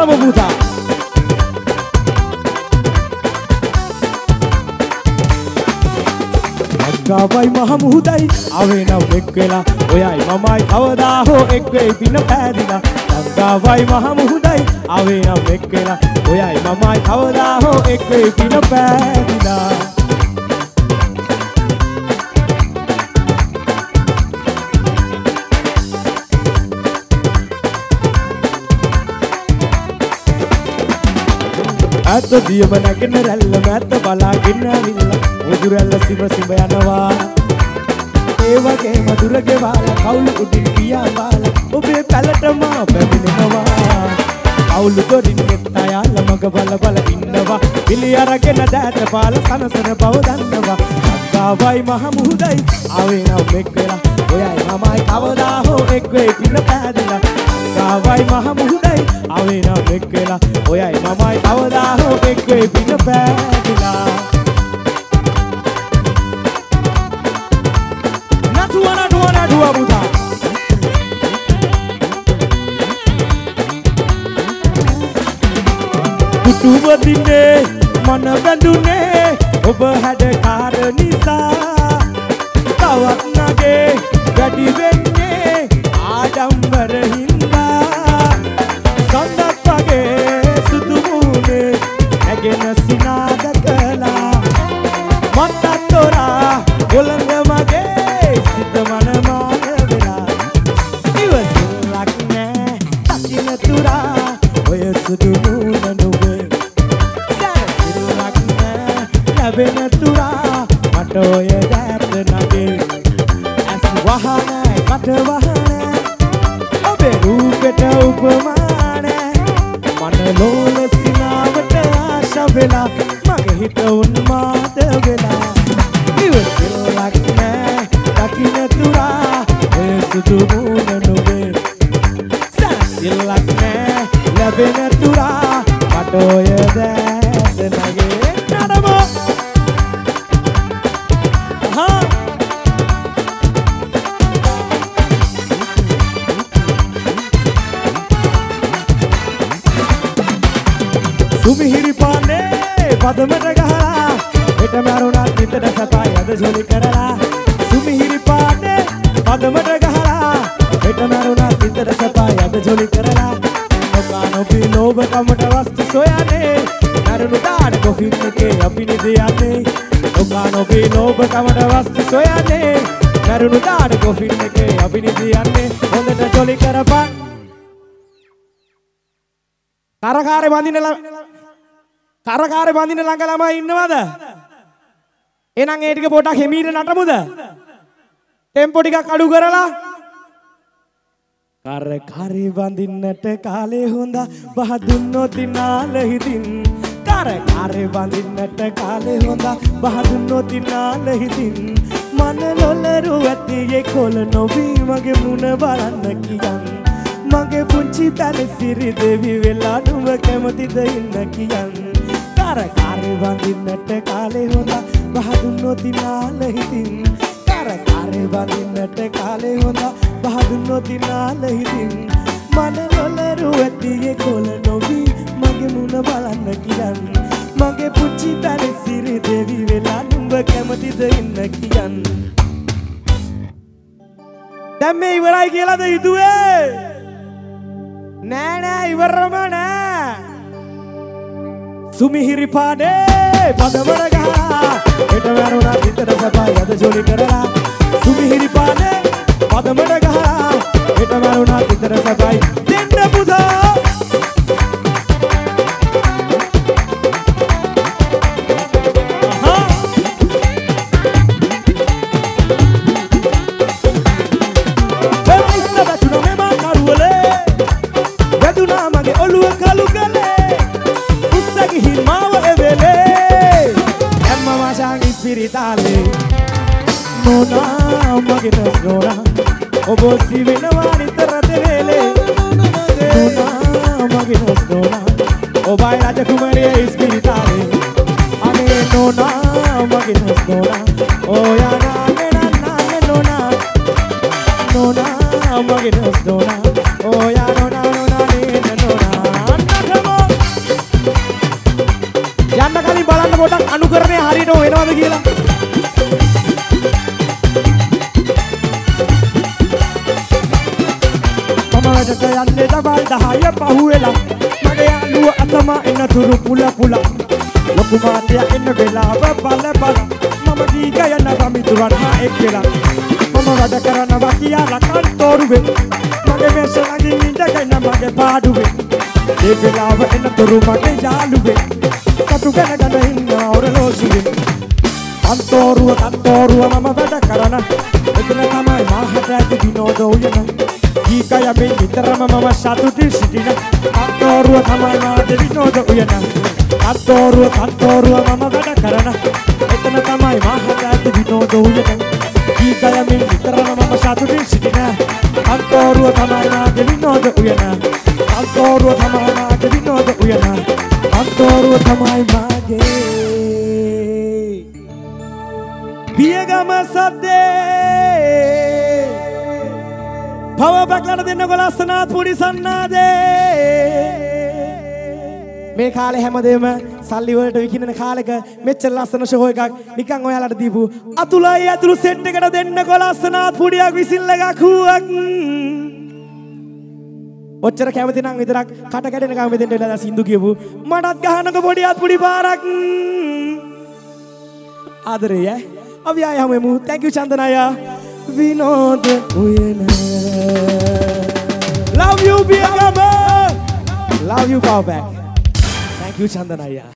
නටමු පුතා. ගාවයි මහ මුහුදයි ආවේ නම් එක් වෙලා ඔයයි මමයි කවදා හෝ එක් වෙයි පින පෑදිලා. ගාවයි මහ මුහුදයි ආවේ නම් එක් වෙලා ඔයයි මමයි කවදා හෝ එක් වෙයි පින පෑදිලා. ඇත දියම නැගෙන රැල්ල මැත බලාගෙන ඇවිල්ලා උදුරැල්ල සිඹ සිඹ යනවා. ඒ වගේ මధుර ගෙවාල කවුළු උඩින් පියා බාල ඔබේ පැලට මා පැමිණෙනවා. කවුළු දොරින් නෙත් අයාල මග බල බල ඉන්නවා. පිළි අරගෙන දෑත පාල සනසන බව දන්නවා. ගාවයි මහ මුහුදයි ආවේ නම් එක් වෙලා ඔයයි මමයි කවදා හෝ එක් වෙයි පින පෑදිලා. ගාවයි මහ මුහුදයි ආවේ නම් එක් වෙලා ඔයයි මමයි කවදා හෝ එක් වෙයි පින පෑදිලා. නටුවා පුතා. කුටුව දිනේ මන බැඳුනේ ඔබ හැඩකාර නිසා. තවත් නගේ වැඩි වෙන්නේ ආඩම්බර හින්දා. සඳක් වගේ සුදු මූනේ නැගෙන සිනාද කළා. මත්තක් තොරා ගොළඟ මගේ සිත මන මාන වෙලා. ඉවසලක් නෑ දකින්න තුරා ඔය සුදු මූන නුඹේ. සැරසිල්ලක් නෑ ලැබෙන තුරා මට ඔය දැත නගේ. ඇස් වහනෑ කට වහනෑ ඔබේ රූපෙට උපමානෑ. මන ලෝල සිනාවට ආශා වෙලා මගේ හිත උන්මාද වෙලා. ඉවසලක් නෑ දකින්න තුරා ඔය සුදු මූන නුඹේ. සැරසිල්ලක් නෑ ලැබෙන තුරා මට ඔය දැත නගේ. නඩමෝ සුමිහිරි පානේ පදමට ගහලා හෙට මරුණත් නිතර සපයි අද ජොලි කරලා. සුමිහිරි පානේ පදමට ගහලා හෙට මරුණත් නිතර සපයි අද ජොලි කරලා. නොකානොබී ලෝභකමට වස්තු සොයන්නේ නරුණු දාන කොෆින් එකේ අපි නිද යන්නේ. නොකානොබී ලෝභකමට වස්තු සොයන්නේ නරුණු දාන කොෆින් එකේ අපි නිද යන්නේ. හොඳට ජොලි කරපන්. තරකාරේ බඳින ළඟ ළමයි ඉන්නවද? එහෙනම් ඒ ටික පොඩක් හිමීට නටමුද? ටෙම්පෝ ටිකක් අඩු කරලා. කරකාරේ බඳින්නට කාලේ හොඳ බහ දුන්නොත් නාල හිතින්. කරකාරේ බඳින්නට කාලේ හොඳ බහ දුන්නොත් නාල හිතින්. මන ලොලරු ඇතියේ කොළ නොවී මගේ මුණ බලන්න කියන්. මගේ පුංචි තනි සිරි දෙවි වෙලා නුඹ කැමතිද ඉන්න කියන්. කරකාරේ බඳින්නට කාලේ හොඳ බහ දුන්නොත් නාල හිතින්. කරකාරේ බඳින්නට කාලේ හොඳ බහ දුන්නොත් නාල හිතින්. මන ලොලරු ඇතියේ කොළ නොවී මගේ මුණ බලන්න කියන්. මගේ පුංචි තනි සිරි දෙවි වෙලා නුඹ කැමතිද ඉන්න කියන්. දැන් මේ ඉවරයි කියලාද හිතුවේ? නෑ නෑ ඉවරම නෑ. සුමිහිරි පානේ පදවර ගහලා හෙට වැරුණා විතර සපයි අද ජොලි කරලා. සුමිහිරි පානේ පදවර ගහලා හෙට වැරුණා විතර සපයි දෙන්න පුතා. Nona magina nona obo sivena wanitara devele. Nona magina nona obai raja kumariya ispiritale. Ane nona magina nona oya nane nona. Nona magina nona oya nona ne nona. යන්නේ දවල් 10 පහුවෙලා මගේ යාළුව අතම එන තුරු පුල ලොකු මාතය එන්න වෙලාව බල මම දී ගයනවා මිතුරන් හා එක්කලා මම වැඩ කරනවා කියලා කන්තෝරුවේ මගේ මේස ළඟින් ඉඳගෙන මගේ පාඩුවේ ඒ වෙලාව එන තුරු මගේ යාළුවේ කටු ගනගෙන ඉන්න ඔරලෝසුවේ කන්තෝරුව මම වැඩ කරන එතන තමයි මාහට ඇති විනෝද උයන ඊකය මේ විතරම මම සතුටින් සිටින කන්තෝරුව තමයි මාට විනෝද උයන කන්තෝරුව මම වැඩ කරන එතන තමයි මාහට ඇති විනෝද උයන ඊකය මේ විතරම මම සතුටින් සිටින කන්තෝරුව තමයි මාට විනෝද උයන කන්තෝරුව තමයි මාට විනෝද උයන කන්තෝරුව තමයි මාගේ පියගම සද්දේ පව බක්ලන දෙන්නකො ලස්සනාත් පුඩි සන්නාදේ මේ කාලේ හැමදේම සල්ලි වලට විකිනන කාලෙක මෙච්චර ලස්සන ෂෝ එකක් නිකන් ඔයාලට දීපු අතුලයි ඇතුළු සෙට් එකට දෙන්නකො ලස්සනාත් පුඩියක් විසිල් එකක් හුවක් ඔච්චර කැමති නම් විතරක් කට කැඩෙනකම් මෙතෙන්ට එලා සින්දු කියපු මටත් ගහනකො පොඩියක් පුඩි පාරක් ආදරේ ඈ අපි ආයෙ හමුවෙමු. Thank you චන්දනයා. විනෝද උයන. Love you පියගම. Love you Powerpack. Thank you චන්දනයා.